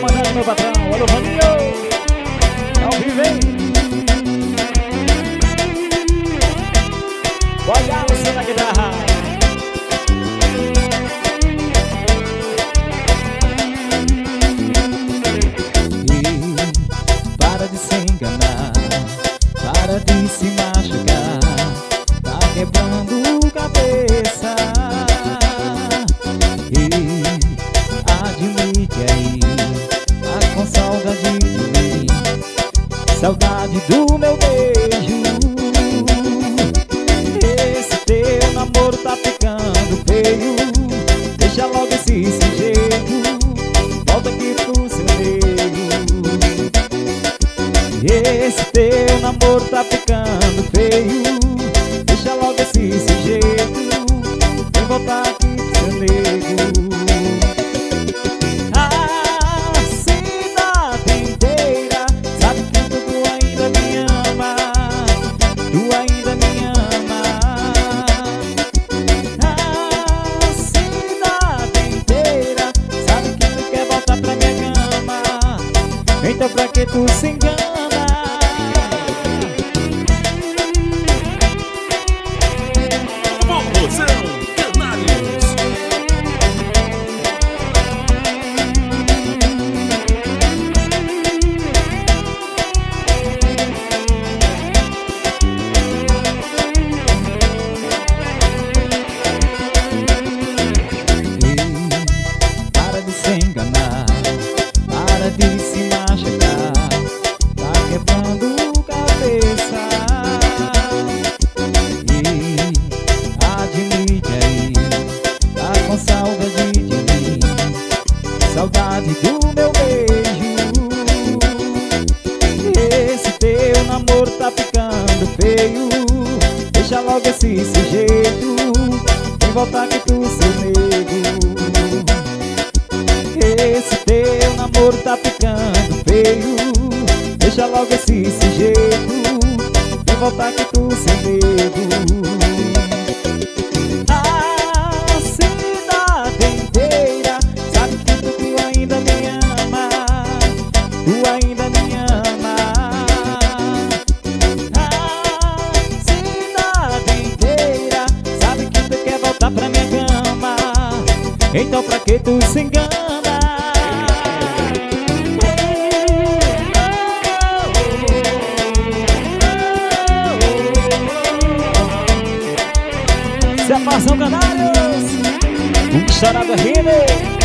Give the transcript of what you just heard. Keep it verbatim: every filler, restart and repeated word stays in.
comandante, meu patrão. Alô, Vaninho. Ao vivo, hein? Olha você na guitarra. E para de se enganar, para de se machucar, tá quebrando cabeça. E admite aí, tá com saudade de mim, saudade do meu beijo. Esse teu namoro tá ficando feio, deixa logo esse sujeito, volta aqui pro seu meio. Esse teu namoro tá ficando feio, deixa logo esse sujeito, vem voltar aqui pro seu nego. A cidade inteira sabe que tu ainda me ama, tu ainda me ama. A cidade inteira sabe que tu quer voltar pra minha cama, então pra que tu se engana? Para de se enganar, para de se machucar, tá quebrando cabeça. E admite aí, tá com saudade de mim, saudade do meu beijo. Esse teu namoro tá ficando feio, deixa logo esse sujeito, vem voltar aqui pro seu nego. Esse teu namoro tá ficando feio, deixa logo esse sujeito, vem voltar aqui pro seu nego. A cidade inteira sabe que tu ainda me ama, tu ainda me ama. A cidade inteira sabe que tu quer voltar pra minha cama, então pra que tu se engana? Se a Fação Canários, um charada rime.